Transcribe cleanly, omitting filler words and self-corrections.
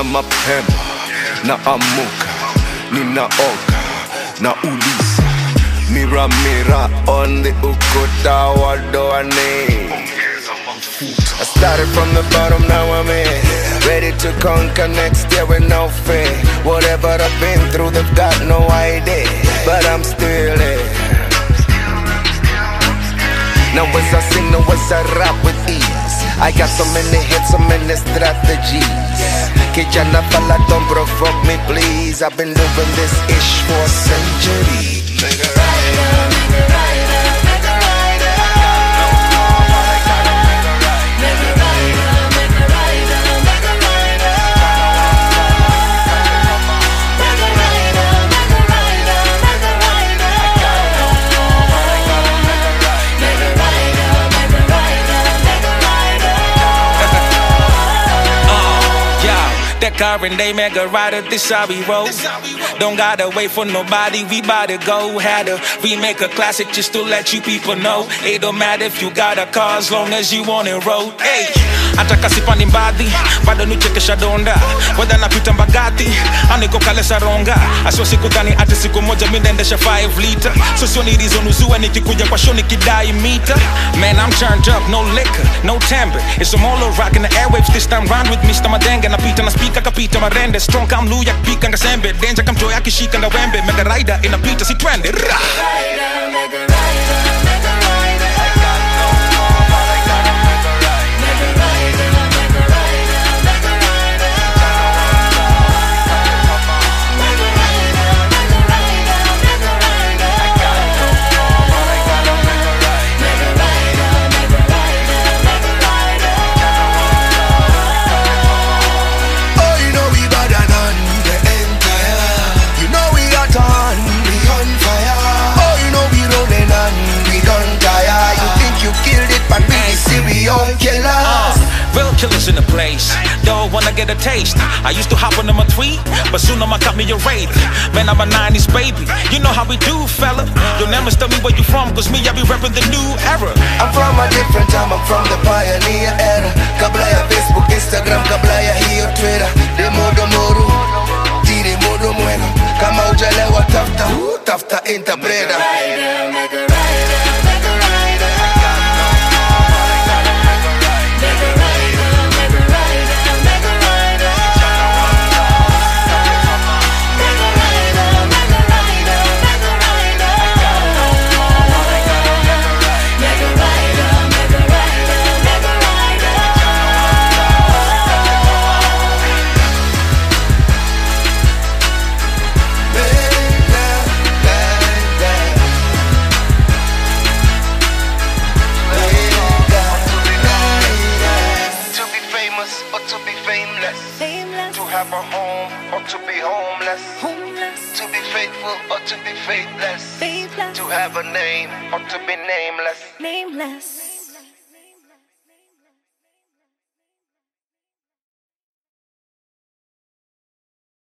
mapema, naamuka, ninaoga, nauliza mira on the ukuta wa doane. I started from the bottom, now I'm in. Ready to conquer next year with no fear. Whatever I've been through, they've got no idea, but I'm still in. Now as I sing, now as I rap with ease, I got so many hits, so many strategies. Kijana fella, don't provoke me please. I've been doing this ish for a century. Make a car and they make a rider, this how we roll. Don't gotta wait for nobody, we bout to go. Had to remake a classic just to let you people know. It don't matter if you got a car as long as you on it road. Hey, ataka sipani mbadi, bado nuchekesha donda. Whether napita mbagati, aniko kalesa ronga. Aswa siku gani ati siku moja mindendesha 5 liter. So sioni reason uzuwe nikikuja kwa show nikidai meter. Man, I'm turned up, no liquor, no timbre. It's a molo rock in the airwaves this time round with me. Stamadenga napita na speaker kapita marende. Strong kam luya pika nga sembe. Danger kam toya kishika nga wembe. Mega rider inapita si twende. Mega rider, mega rider, mega rider. I got no more, but I gotta mega rider. Mega rider, mega rider, mega rider. Mega rider, mega rider, mega rider. I got no more, but I gotta mega rider. Mega rider, mega rider, mega rider. oh, you know we better than the entire. You know we are done, we on fire. Oh, you know we rolling and we don't tire. You think you killed it, but we serial killers. Real killers in the place, don't wanna get a taste. I used to hop on number 3, but soon I'ma cut me a rate. Man, I'm a 90s baby, you know how we do, fella. You'll never tell me where you from, cause me, I be repping the new era. I'm from a different time, I'm from the pioneer era. Kabla ya Facebook, Instagram, kabla ya hiyo Twitter. De modo moru, tiri modo mwena. Kama ujalewa tafta, tafta interpreta. Rider, mega rider, mega rider. I got no more, but I gotta mega rider. Mega rider, mega rider, mega rider. Mega rider, mega rider, mega rider. I got no more, but I gotta mega rider. Mega rider, mega rider, mega rider. To be famous or to be fameless. Fameless, To have a home or to be homeless. homeless, To be faithful or to be faithless. faithless, To have a name or to be nameless. nameless.